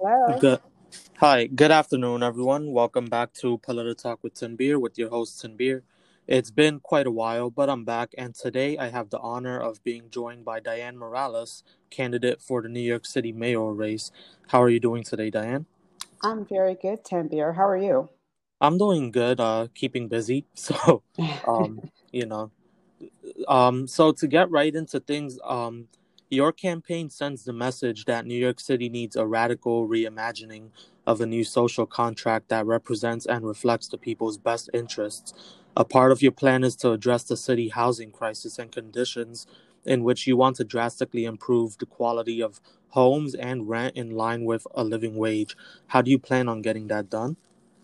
Hello. Good. Hi, good afternoon, everyone. Welcome back to Political Talk with Tanbir with your host Tanbir. It's been quite a while, but I'm back, and today I have the honor of being joined by Diane Morales, candidate for the New York City mayoral race. How are you doing today, Diane? I'm very good, Tanvir. How are you? I'm doing good, keeping busy. Um, you know, so to get right into things, your campaign sends the message that New York City needs a radical reimagining of a new social contract that represents and reflects the people's best interests. A part of your plan is to address the city housing crisis and conditions in which you want to drastically improve the quality of homes and rent in line with a living wage. How do you plan on getting that done?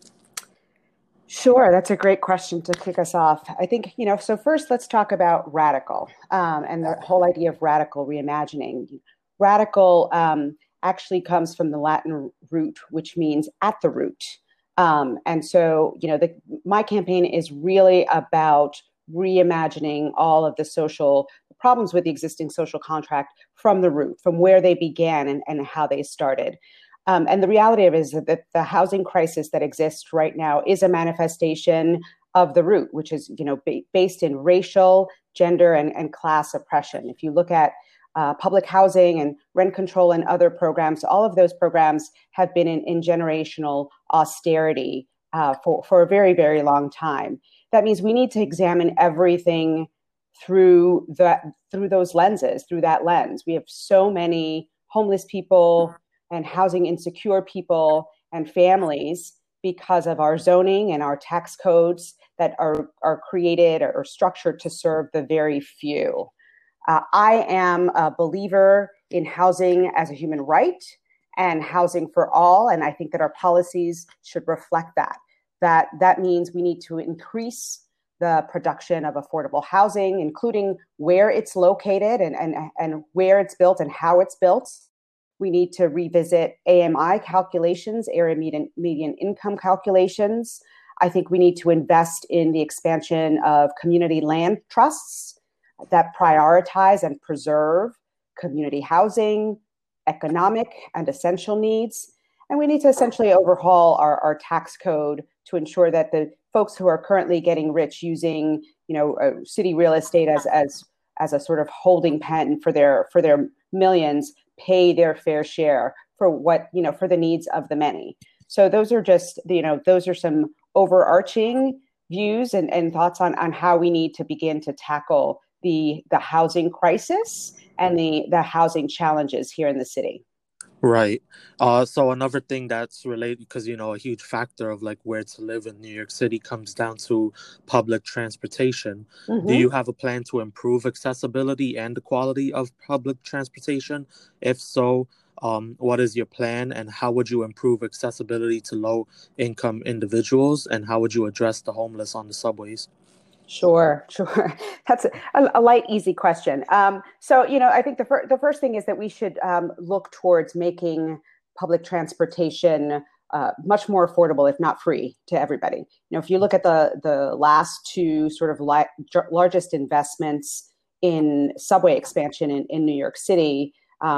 Sure, that's a great question to kick us off. I think, so first let's talk about radical and the whole idea of radical reimagining. Radical actually comes from the Latin root, which means at the root. And so, my campaign is really about reimagining all of the social problems with the existing social contract from the root, from where they began and how they started. And the reality of it is that the housing crisis that exists right now is a manifestation of the root, which is based in racial, gender, and class oppression. If you look at public housing and rent control and other programs, all of those programs have been in generational austerity for a very, very long time. That means we need to examine everything through those lenses, through that lens. We have so many homeless people and housing insecure people and families because of our zoning and our tax codes that are created or structured to serve the very few. I am a believer in housing as a human right and housing for all, and I think that our policies should reflect that. That means we need to increase the production of affordable housing, including where it's located and where it's built and how it's built. We need to revisit AMI calculations, area median income calculations. I think we need to invest in the expansion of community land trusts that prioritize and preserve community housing, economic and essential needs. And we need to essentially overhaul our tax code to ensure that the folks who are currently getting rich using, city real estate as a sort of holding pen for their millions pay their fair share for the needs of the many. So those are those are some overarching views and thoughts on how we need to begin to tackle the housing crisis and the housing challenges here in the city. Right. So another thing that's related, because a huge factor of like where to live in New York City comes down to public transportation. Do Mm-hmm. you have a plan to improve accessibility and the quality of public transportation? If so, what is your plan, and how would you improve accessibility to low income individuals, and how would you address the homeless on the subways? Sure, sure. That's a light, easy question. I think the first thing is that we should look towards making public transportation much more affordable, if not free, to everybody. If you look at the last two sort of largest investments in subway expansion in New York City,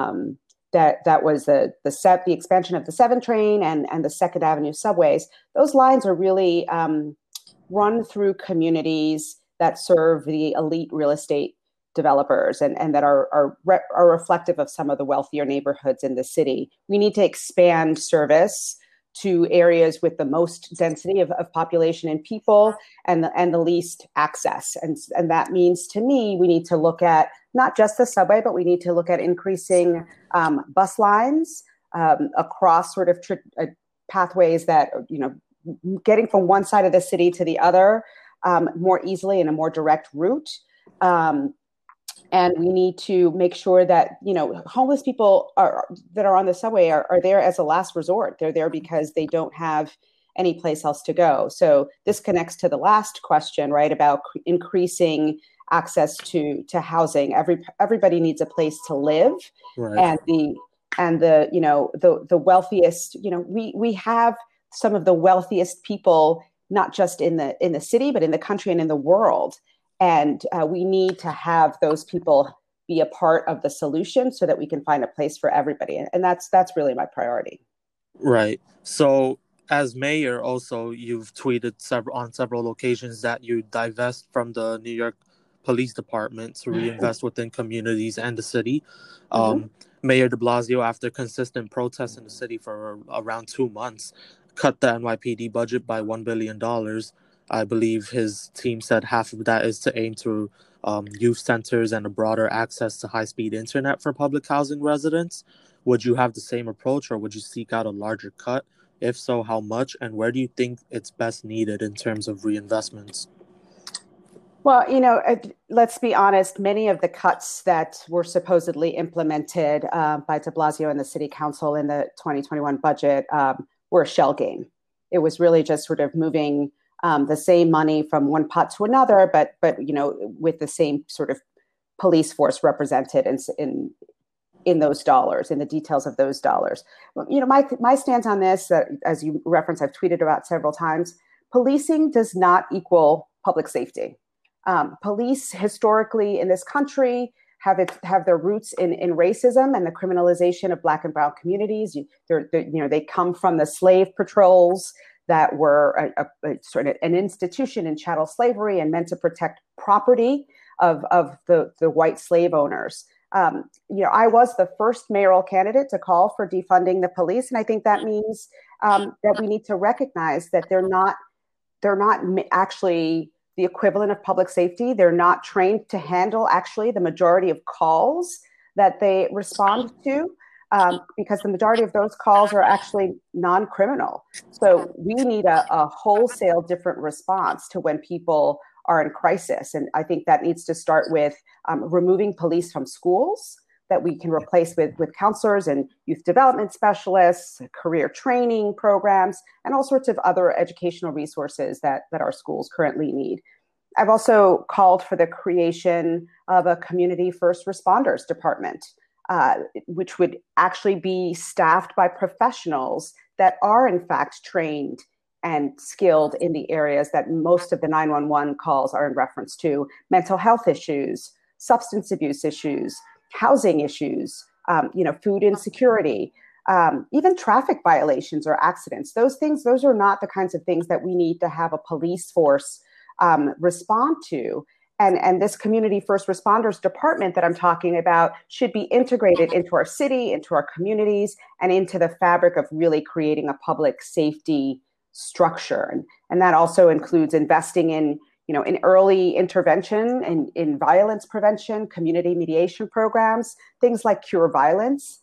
that was the expansion of the 7 train and the Second Avenue subways. Those lines are really run through communities that serve the elite real estate developers and that are reflective of some of the wealthier neighborhoods in the city. We need to expand service to areas with the most density of population and people and the least access. And that means, to me, we need to look at not just the subway, but we need to look at increasing bus lines across sort of pathways that, getting from one side of the city to the other more easily in a more direct route. And we need to make sure that, homeless people that are on the subway are there as a last resort. They're there because they don't have any place else to go. So this connects to the last question, right, about increasing access to housing. Everybody needs a place to live, Right. and the wealthiest, we have some of the wealthiest people, not just in the city, but in the country and in the world. And we need to have those people be a part of the solution so that we can find a place for everybody. And that's really my priority. Right. So, as mayor, also you've tweeted on several occasions that you divest from the New York Police Department to reinvest within communities and the city. Mhm. Um, Mayor De Blasio, after consistent protests in the city for around 2 months, cut the NYPD budget by $1 billion. I believe his team said half of that is to aim to youth centers and a broader access to high-speed internet for public housing residents. Would you have the same approach, or would you seek out a larger cut? If so, how much? And where do you think it's best needed in terms of reinvestments? Well, let's be honest, many of the cuts that were supposedly implemented by de Blasio and the city council in the 2021 budget were a shell game. It was really just sort of moving the same money from one pot to another, but with the same sort of police force represented in those dollars, in the details of those dollars. My stance on this, as you referenced, I've tweeted about several times. Policing does not equal public safety. Police historically in this country have their roots in racism and the criminalization of Black and Brown communities. They come from the slave patrols that were a sort of an institution in chattel slavery and meant to protect property of the white slave owners. I was the first mayoral candidate to call for defunding the police, and I think that means that we need to recognize that they're not actually the equivalent of public safety. They're not trained to handle actually the majority of calls that they respond to, because the majority of those calls are actually non-criminal. So we need a wholesale different response to when people are in crisis. And I think that needs to start with removing police from schools that we can replace with counselors and youth development specialists, career training programs, and all sorts of other educational resources that our schools currently need. I've also called for the creation of a community first responders department, which would actually be staffed by professionals that are in fact trained and skilled in the areas that most of the 911 calls are in reference to: mental health issues, substance abuse issues, housing issues, food insecurity, even traffic violations or accidents. Those are not the kinds of things that we need to have a police force respond to. And this community first responders department that I'm talking about should be integrated into our city, into our communities, and into the fabric of really creating a public safety structure. And that also includes investing in early intervention and in violence prevention, community mediation programs, things like Cure Violence,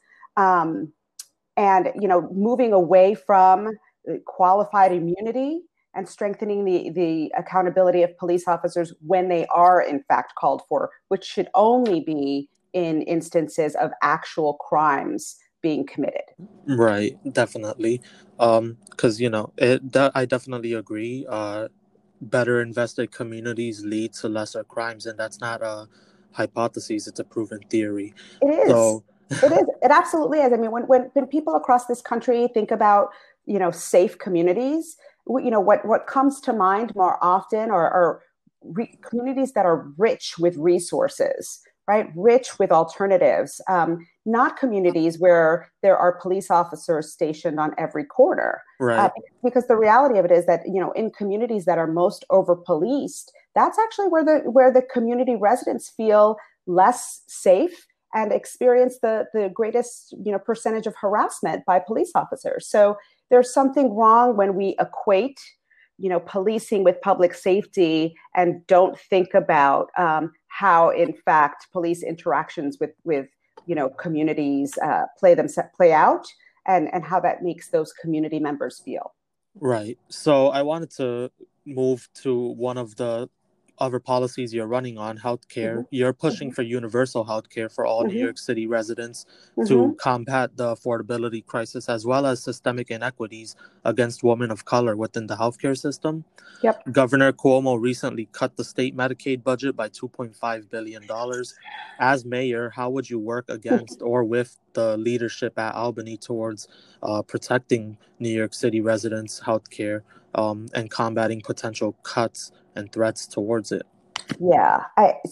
and moving away from qualified immunity and strengthening the accountability of police officers when they are in fact called for, which should only be in instances of actual crimes being committed. Right, definitely. Because I definitely agree. Better invested communities lead to lesser crimes, and that's not a hypothesis; it's a proven theory. It is. So, It is. It absolutely is. I mean, when people across this country think about safe communities, what comes to mind more often are communities that are rich with resources, right? Rich with alternatives, not communities where there are police officers stationed on every corner. right, Because the reality of it is that in communities that are most over policed, that's actually where the community residents feel less safe and experience the greatest percentage of harassment by police officers. So there's something wrong when we equate policing with public safety and don't think about how in fact police interactions with communities play out, and how that makes those community members feel. right. So I wanted to move to one of the other policies you're running on, healthcare. Mm-hmm. You're pushing for universal healthcare for all New Mm-hmm. York City residents to Mm-hmm. combat the affordability crisis as well as systemic inequities against women of color within the healthcare system. Yep. Governor Cuomo recently cut the state Medicaid budget by $2.5 billion. As mayor, how would you work against or with the leadership at Albany towards protecting New York City residents' healthcare and combating potential cuts and threats towards it? Yeah.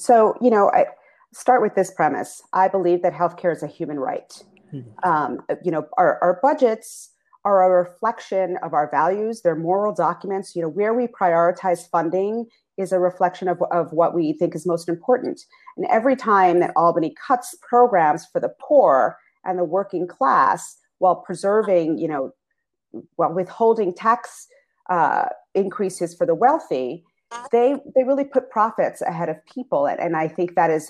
I start with this premise. I believe that healthcare is a human right. Mhm. Our budgets are a reflection of our values. They're moral documents. Where we prioritize funding is a reflection of what we think is most important. And every time that Albany cuts programs for the poor and the working class while preserving, while withholding tax increases for the wealthy, they really put profits ahead of people. And I think that is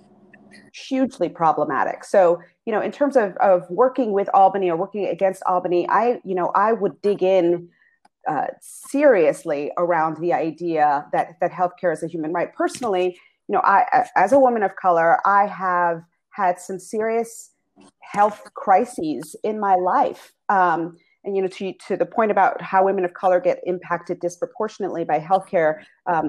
hugely problematic. So, in terms of working with Albany or working against Albany, I would dig in seriously around the idea that healthcare is a human right. Personally, as a woman of color, I have had some serious health crises in my life. And to the point about how women of color get impacted disproportionately by healthcare,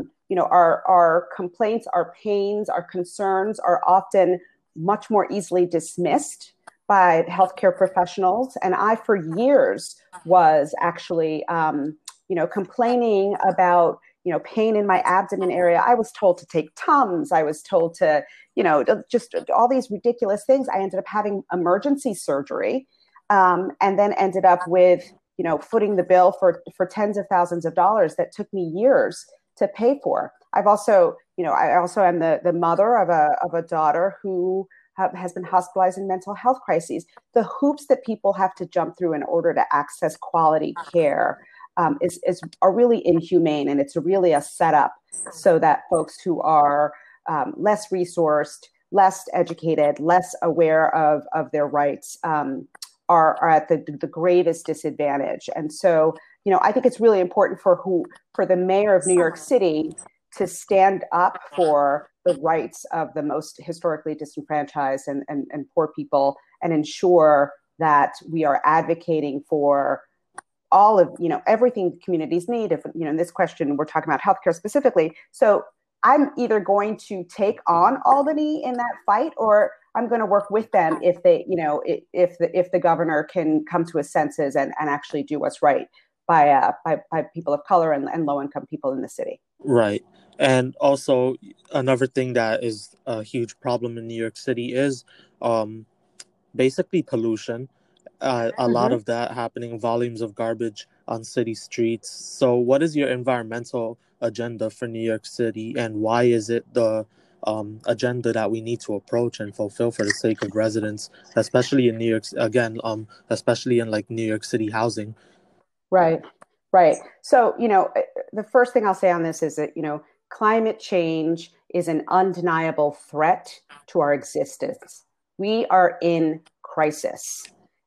our complaints, our pains, our concerns are often much more easily dismissed by healthcare professionals. And I, for years, was actually, complaining about, pain in my abdomen area. I was told to take Tums. I was told to, just all these ridiculous things. I ended up having emergency surgery, and then ended up with, footing the bill for tens of thousands of dollars that took me years to pay for. I've also, I also am the mother of a daughter who has been hospitalized in mental health crises. The hoops that people have to jump through in order to access quality care are really inhumane, and it's really a setup so that folks who are less resourced, less educated, less aware of their rights are at the gravest disadvantage. And so, I think it's really important for the mayor of New York City to stand up for the rights of the most historically disenfranchised and poor people, and ensure that we are advocating for all of, everything communities need. If, in this question, we're talking about healthcare specifically. So I'm either going to take on Albany in that fight, or I'm going to work with them if they, if the governor can come to his senses and actually do what's right by people of color and low income people in the city. Right. And also another thing that is a huge problem in New York City is basically pollution. A lot of that happening, volumes of garbage on city streets. So what is your environmental agenda for New York City, and why is it the agenda that we need to approach and fulfill for the sake of residents, especially in New York, again, especially in like New York City housing? Right, right. So, the first thing I'll say on this is that, climate change is an undeniable threat to our existence. We are in crisis.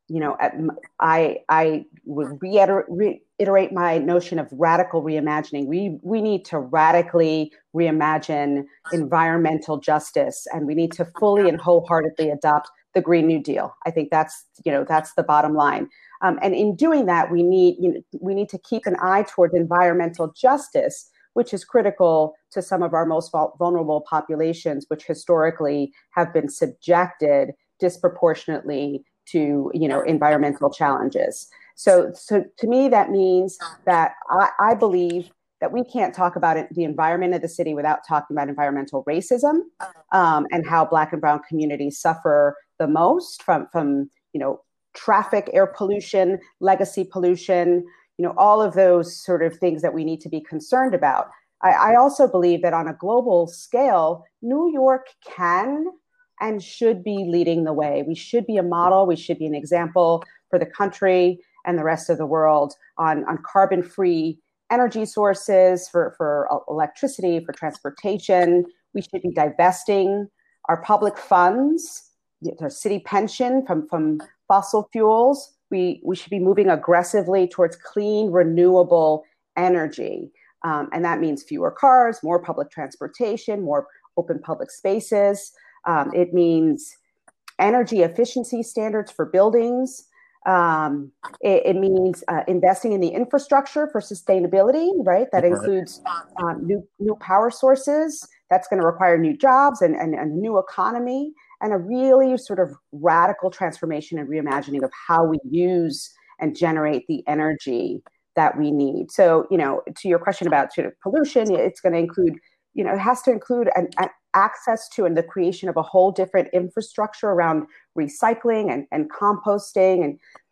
I would reiterate my notion of radical reimagining. We need to radically reimagine environmental justice, and we need to fully and wholeheartedly adopt the Green New Deal. I think that's the bottom line. And in doing that, we need to keep an eye toward environmental justice, which is critical to some of our most vulnerable populations, which historically have been subjected disproportionately to environmental challenges. So to me, that means that I believe that we can't talk about the environment of the city without talking about environmental racism, and how Black and brown communities suffer the most from traffic, air pollution, legacy pollution, all of those sort of things that we need to be concerned about. I also believe that on a global scale, New York can and should be leading the way. We should be a model. We should be an example for the country and the rest of the world on carbon-free energy sources, for electricity, for transportation. We should be divesting our public funds, our city pension from fossil fuels. We should be moving aggressively towards clean, renewable energy. And that means fewer cars, more public transportation, more open public spaces. It means energy efficiency standards for buildings. It means investing in the infrastructure for sustainability, right? That includes new power sources. That's going to require new jobs and a new economy, and a really sort of radical transformation and reimagining of how we use and generate the energy that we need. So, to your question about sort of pollution, it's going to include, it has to include an access to and the creation of a whole different infrastructure around recycling and composting. And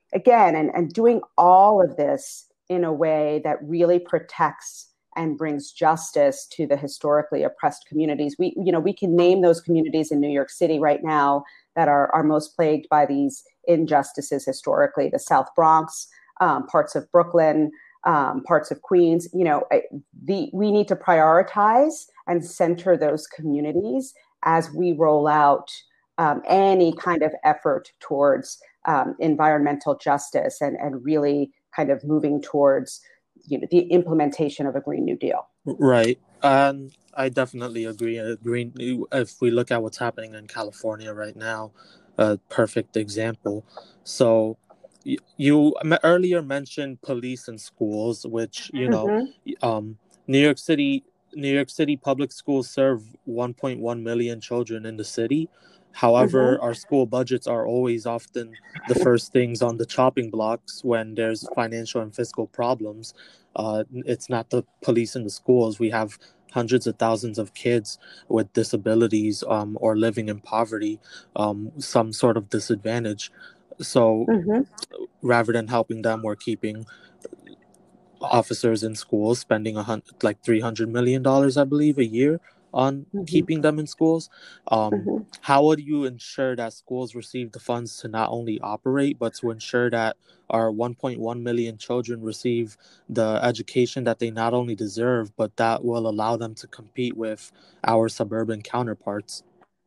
again, and doing all of this in a way that really protects and brings justice to the historically oppressed communities. We can name those communities in New York City right now that are most plagued by these injustices historically: the South Bronx, parts of Brooklyn, parts of Queens. We need to prioritize and center those communities as we roll out any kind of effort towards environmental justice and really kind of moving towards the implementation of a Green New Deal. Right. And I definitely agree. If we look at what's happening in California right now, a perfect example. So you earlier mentioned police and schools, which, New York City, New York City public schools serve 1.1 million children in the city. However, our school budgets are always often the first things on the chopping blocks when there's financial and fiscal problems. It's not the police in the schools. We have hundreds of thousands of kids with disabilities or living in poverty, some sort of disadvantage. So rather than helping them, we're keeping officers in schools, spending like $300 million, I believe, a year on keeping them in schools. How would you ensure that schools receive the funds to not only operate, but to ensure that our 1.1 million children receive the education that they not only deserve, but that will allow them to compete with our suburban counterparts?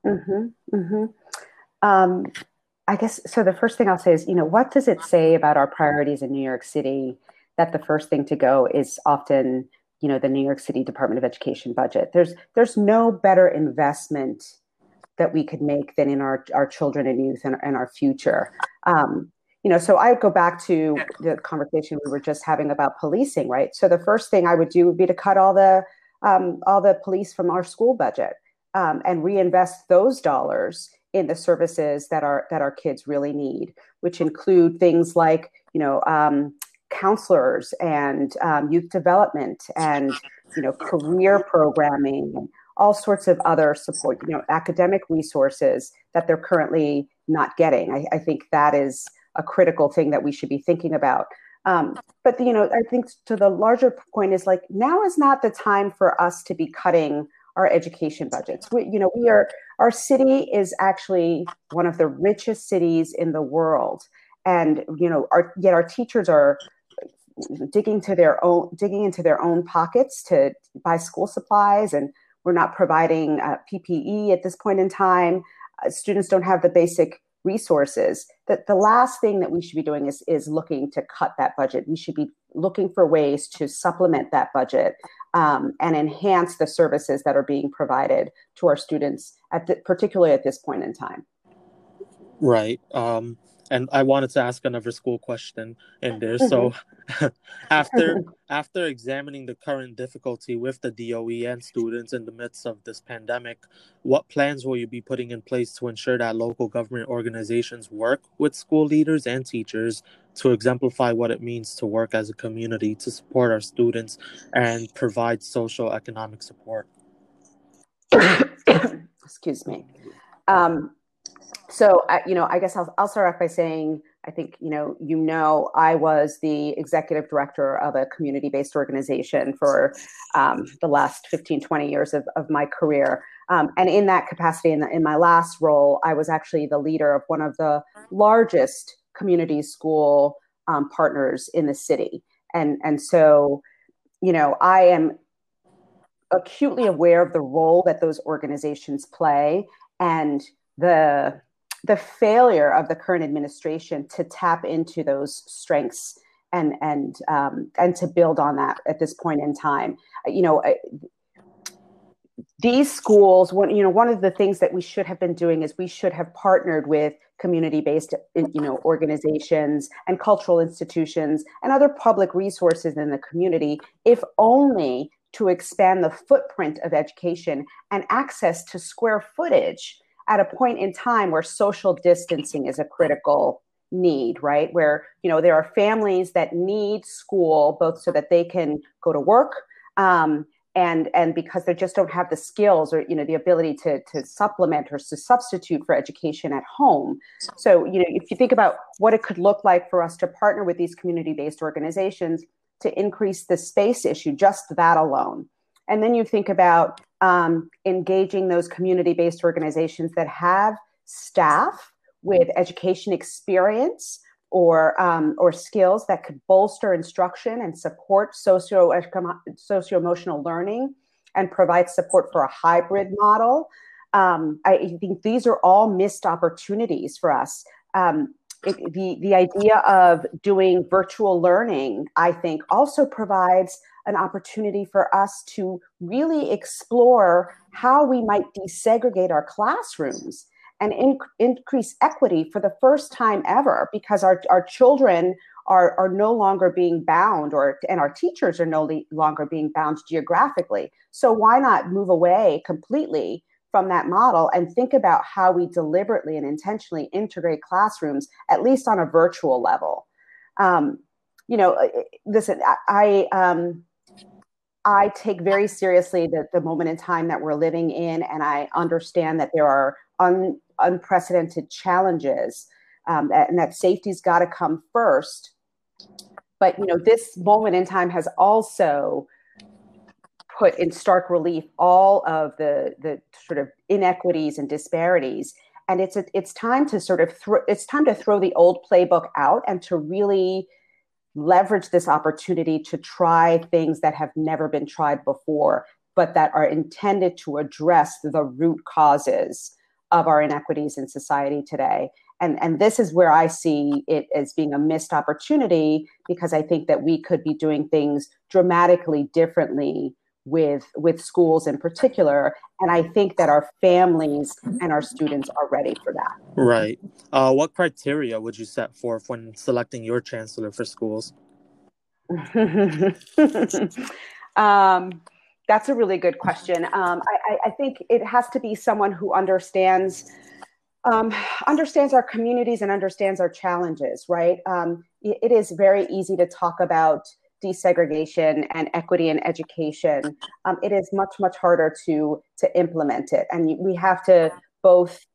I guess so. The first thing I'll say is, what does it say about our priorities in New York City that the first thing to go is often, the New York City Department of Education budget? There's no better investment that we could make than in our children and youth and our future. So I would go back to the conversation we were just having about policing, right? So the first thing I would do would be to cut all the police from our school budget and reinvest those dollars in the services that our kids really need, which include things like counselors and youth development and career programming, all sorts of other support, academic resources that they're currently not getting. I think that is a critical thing that we should be thinking about. But I think to the larger point is, like, now is not the time for us to be cutting our education budgets. Our city is actually one of the richest cities in the world, and yet our teachers are digging into their own pockets to buy school supplies, and we're not providing PPE at this point in time. Students don't have the basic resources. That the last thing that we should be doing is looking to cut that budget. We should be looking for ways to supplement that budget and enhance the services that are being provided to our students, particularly at this point in time. Right. And I wanted to ask another school question in there. So after examining the current difficulty with the DOE and students in the midst of this pandemic, what plans will you be putting in place to ensure that local government organizations work with school leaders and teachers to exemplify what it means to work as a community, to support our students and provide social economic support? Excuse me. So, I guess I'll start off by saying, I think, I was the executive director of a community-based organization for the last 15, 20 years of my career. And in that capacity, in my last role, I was actually the leader of one of the largest community school partners in the city. And so, I am acutely aware of the role that those organizations play and the failure of the current administration to tap into those strengths and to build on that at this point in time. These schools, one of the things that we should have been doing is we should have partnered with community-based, organizations and cultural institutions and other public resources in the community, if only to expand the footprint of education and access to square footage at a point in time where social distancing is a critical need, right? Where, there are families that need school both so that they can go to work and because they just don't have the skills or the ability to supplement or to substitute for education at home. So if you think about what it could look like for us to partner with these community-based organizations to increase the space issue, just that alone. And then you think about engaging those community-based organizations that have staff with education experience or skills that could bolster instruction and support socio-emotional learning and provide support for a hybrid model. I think these are all missed opportunities for us. The idea of doing virtual learning, I think, also provides an opportunity for us to really explore how we might desegregate our classrooms and increase equity for the first time ever, because our children are no longer being bound, and our teachers are no longer being bound geographically. So why not move away completely from that model and think about how we deliberately and intentionally integrate classrooms, at least on a virtual level? Listen, I take very seriously the moment in time that we're living in, and I understand that there are unprecedented challenges, and that safety's got to come first. But this moment in time has also put in stark relief all of the sort of inequities and disparities, and it's time to sort of it's time to throw the old playbook out and to really leverage this opportunity to try things that have never been tried before, but that are intended to address the root causes of our inequities in society today. And this is where I see it as being a missed opportunity, because I think that we could be doing things dramatically differently with schools in particular. And I think that our families and our students are ready for that. Right. What criteria would you set forth when selecting your chancellor for schools? That's a really good question. I think it has to be someone who understands our communities and understands our challenges, right? It is very easy to talk about desegregation and equity in education. It is much, much harder to implement it. And we have to both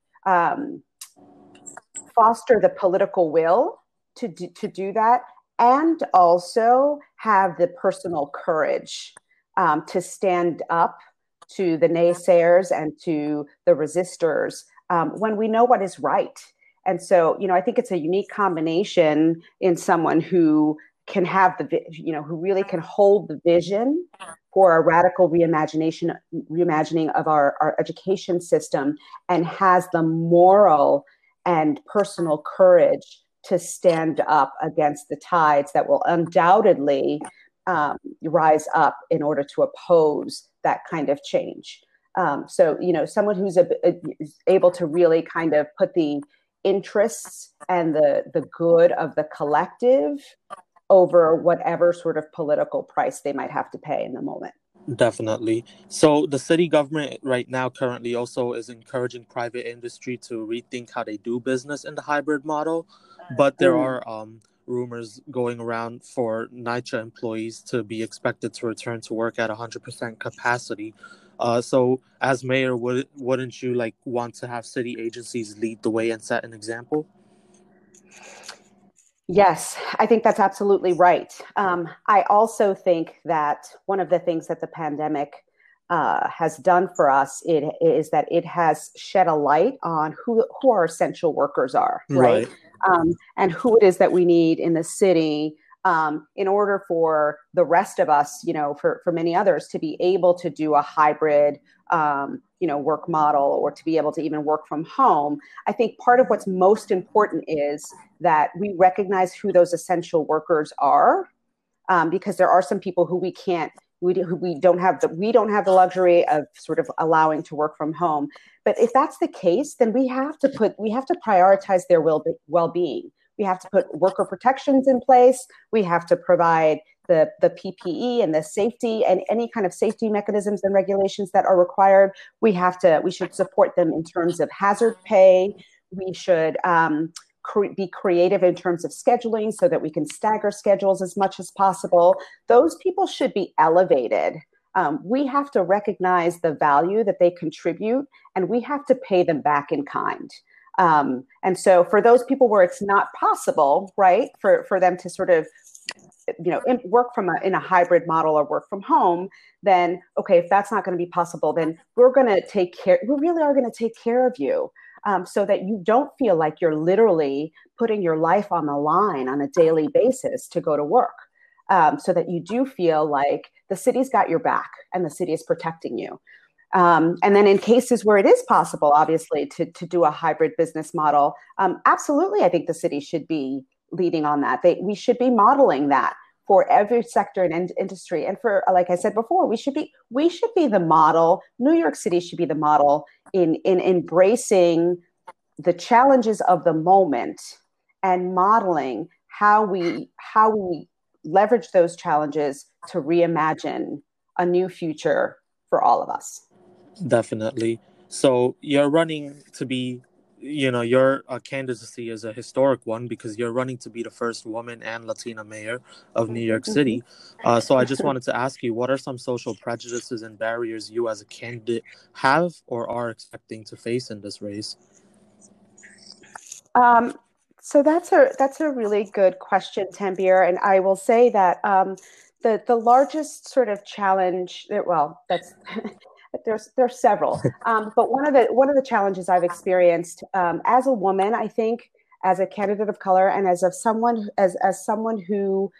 foster the political will to do that, and also have the personal courage to stand up to the naysayers and to the resistors when we know what is right. And so, I think it's a unique combination in someone who can have who really can hold the vision for a radical reimagining of our education system, and has the moral and personal courage to stand up against the tides that will undoubtedly rise up in order to oppose that kind of change. So, someone who's able to really kind of put the interests and the good of the collective over whatever sort of political price they might have to pay in the moment. Definitely. So the city government right now currently also is encouraging private industry to rethink how they do business in the hybrid model. But there are rumors going around for NYCHA employees to be expected to return to work at 100% capacity. So as mayor, wouldn't you want to have city agencies lead the way and set an example? Yes, I think that's absolutely right. I also think that one of the things that the pandemic has done for us is that it has shed a light on who our essential workers are, right? And who it is that we need in the city in order for the rest of us, for many others, to be able to do a hybrid work model, or to be able to even work from home. I think part of what's most important is that we recognize who those essential workers are, because there are some people who we don't have the luxury of sort of allowing to work from home. But if that's the case, then we have to prioritize their well-being. We have to put worker protections in place. We have to provide the PPE and the safety and any kind of safety mechanisms and regulations that are required. We should support them in terms of hazard pay. We should be creative in terms of scheduling so that we can stagger schedules as much as possible. Those people should be elevated We have to recognize the value that they contribute, and we have to pay them back in kind. And so for those people where it's not possible, right, for them to sort of work in a hybrid model or work from home, then okay, if that's not going to be possible, then we really are going to take care of you, so that you don't feel like you're literally putting your life on the line on a daily basis to go to work, so that you do feel like the city's got your back and the city is protecting you. And then in cases where it is possible, obviously, to do a hybrid business model, absolutely, I think the city should be leading on that. We should be modeling that for every sector and industry. And for, like I said before, we should be the model. New York City should be the model in embracing the challenges of the moment and modeling how we leverage those challenges to reimagine a new future for all of us. Definitely. So you're running to be, your candidacy is a historic one because you're running to be the first woman and Latina mayor of New York City. So I just wanted to ask you, what are some social prejudices and barriers you as a candidate have or are expecting to face in this race? So that's a really good question, Tanbir, and I will say that the largest sort of challenge, well, that's there's several, but one of the challenges I've experienced as a woman, I think, as a candidate of color, and as someone who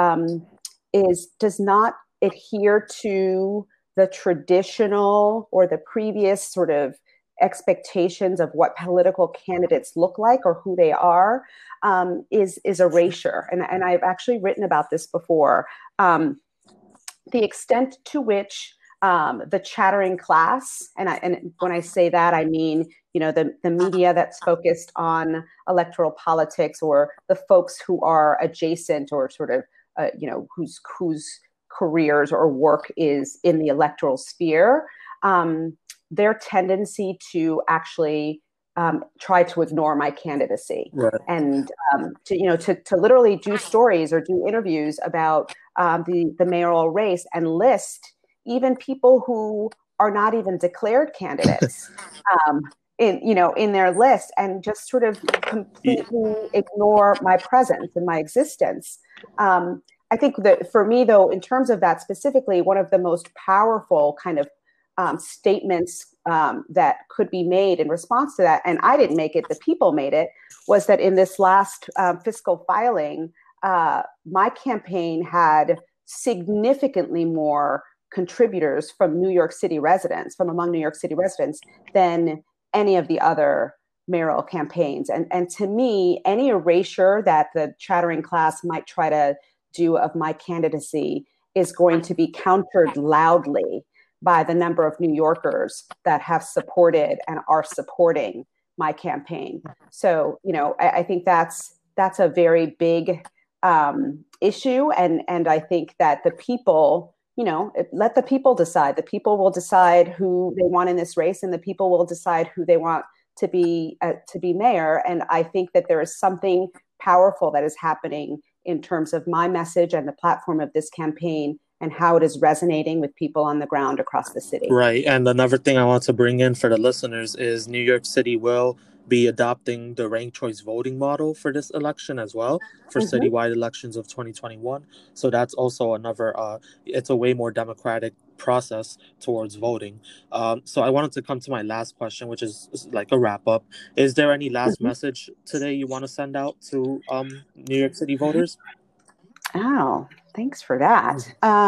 does not adhere to the traditional or the previous sort of expectations of what political candidates look like or who they are, is erasure. And I've actually written about this before. The extent to which the chattering class, and when I say that, I mean, the media that's focused on electoral politics, or the folks who are adjacent or sort of, whose careers or work is in the electoral sphere, their tendency to actually try to ignore my candidacy, right, and to literally do stories or do interviews about the mayoral race and list even people who are not even declared candidates in their list, and just sort of completely ignore my presence and my existence. I think that for me, though, in terms of that specifically, one of the most powerful kind of statements that could be made in response to that, and I didn't make it, the people made it, was that in this last fiscal filing, my campaign had significantly more contributors from among New York City residents than any of the other mayoral campaigns. And to me, any erasure that the chattering class might try to do of my candidacy is going to be countered loudly by the number of New Yorkers that have supported and are supporting my campaign. So, I think that's a very big issue. And I think that the people, let the people decide. The people will decide who they want in this race, and the people will decide who they want to be mayor. And I think that there is something powerful that is happening in terms of my message and the platform of this campaign and how it is resonating with people on the ground across the city. Right. And another thing I want to bring in for the listeners is New York City will be adopting the ranked choice voting model for this election as well, for citywide elections of 2021. So that's also another, it's a way more democratic process towards voting. So I wanted to come to my last question, which is like a wrap up. Is there any last message today you want to send out to New York City voters? Oh, thanks for that.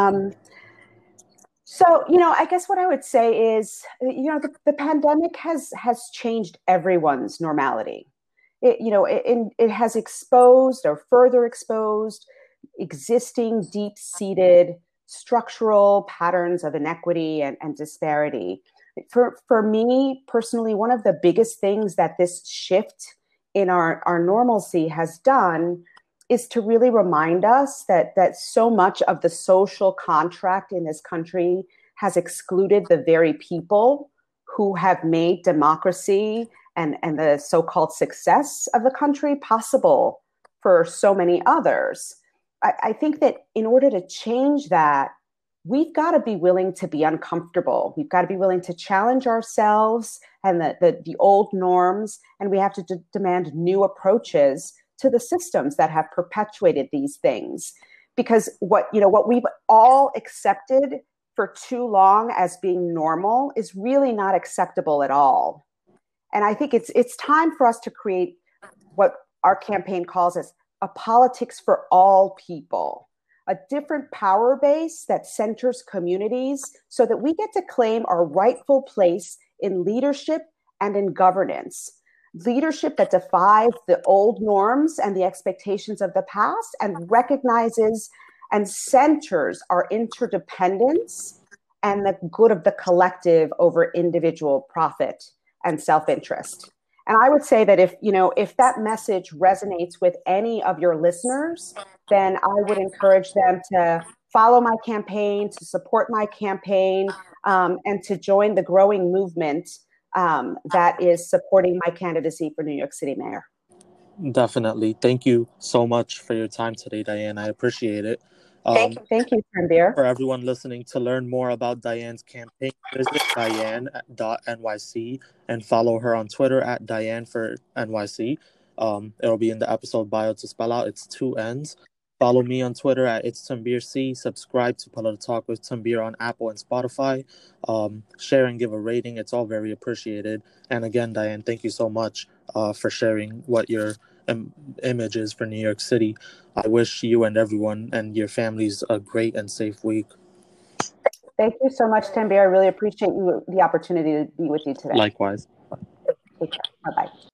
So, I guess what I would say is, the pandemic has changed everyone's normality. It has exposed or further exposed existing deep-seated structural patterns of inequity and disparity. For me personally, one of the biggest things that this shift in our normalcy has done is to really remind us that so much of the social contract in this country has excluded the very people who have made democracy and the so-called success of the country possible for so many others. I think that in order to change that, we've got to be willing to be uncomfortable. We've got to be willing to challenge ourselves and the old norms, and we have to demand new approaches to the systems that have perpetuated these things. Because what we've all accepted for too long as being normal is really not acceptable at all. And I think it's time for us to create what our campaign calls as a politics for all people, a different power base that centers communities so that we get to claim our rightful place in leadership and in governance. Leadership that defies the old norms and the expectations of the past and recognizes and centers our interdependence and the good of the collective over individual profit and self-interest. And I would say that if that message resonates with any of your listeners, then I would encourage them to follow my campaign, to support my campaign, and to join the growing movement that is supporting my candidacy for New York City mayor. Definitely. Thank you so much for your time today, Diane. I appreciate it. Thank you, Tanvir. For everyone listening, to learn more about Diane's campaign, visit Diane.nyc and follow her on Twitter at Diane for NYC. It'll be in the episode bio to spell out. It's 2 N's. Follow me on Twitter at It's Tanvir C. Subscribe to Political Talk with Tanvir on Apple and Spotify. Share and give a rating. It's all very appreciated. And again, Diane, thank you so much for sharing what your image is for New York City. I wish you and everyone and your families a great and safe week. Thank you so much, Tanvir. I really appreciate the opportunity to be with you today. Likewise. Take care. Bye-bye.